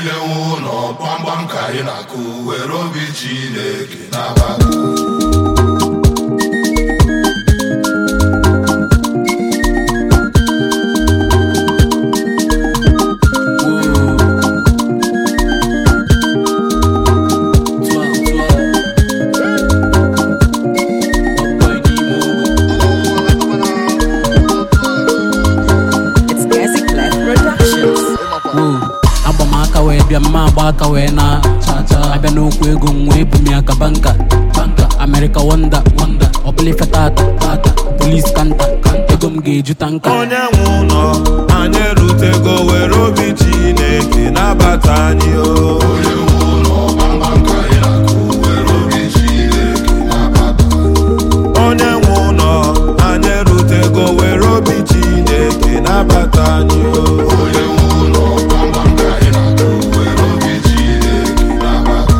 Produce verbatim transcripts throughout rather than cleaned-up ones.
onye nwe ụlọ gbamgbam ka anyị na-akụ were obi Chineke nabata. Mma baka we na cha cha abia no ku ego nwe bumi aka banka banka America wonder wonder opli fatata tata police kanta ego m ga-eju tanka onye nwe ụlọ anyị rutego were obi Chineke nabata anyị o onye nwe ụlọ gbamgbam ka anyị na-akụ were obi Chineke nabata. onye nwe ụlọ anyị rutego were obi Chineke nabata anyị o onye nwe ụlọ gbamgbam ka anyị na-akụ were obi Chineke nabata.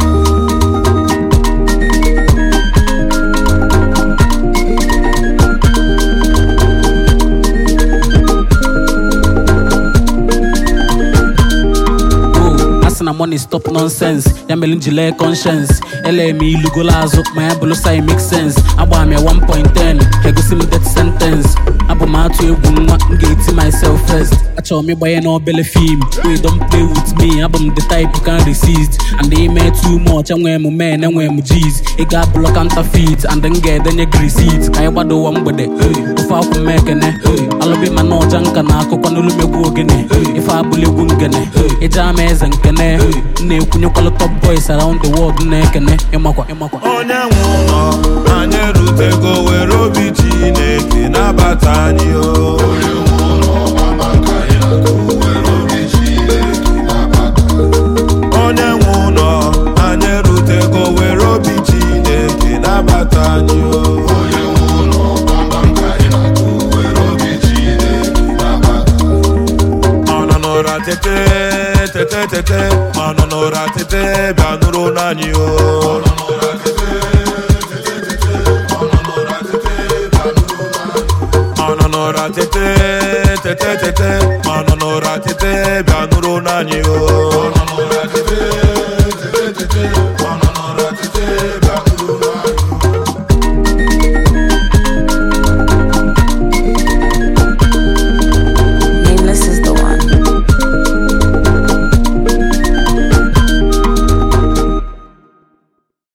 na money stop nonsense ya mele njile conscience ele mi lugola azu ma ya bulu sai make sense agba me one point ten egosi m death sentence abu ma atu egwu nwa m ga-eti myself first achọ m igbaye na obele film we don't play with me abu m the type you can resist and they made too much enwe m men enwe m G's ị ga block counterfeit and then get denye receipt ka anyị gbado ụwa mgbede ofe akwụ m ekene alụbi ma na ọja nka na akụkọ n'olu megwu ogene ife abụla egwu ngene ịja ama eze nkene na-ekwunyekwala top boys around the world na-ekene ịmakwa ịmakwa onye nwe ụlọ anyị rutego were obi Chineke nabata anyị o onye nwe ụlọ gbamgbam ka anyị na-akụ were obi Chineke nabata. onye nwe ụlọ anyị rutego were obi Chineke nabata anyị o onye nwe ụlọ gbamgbam ka anyị na-akụ were obi Chineke nabata. ọ nọ n'ụra tete tete tete ọ nọ n'ụra tete bịa nụrụ n'anyị o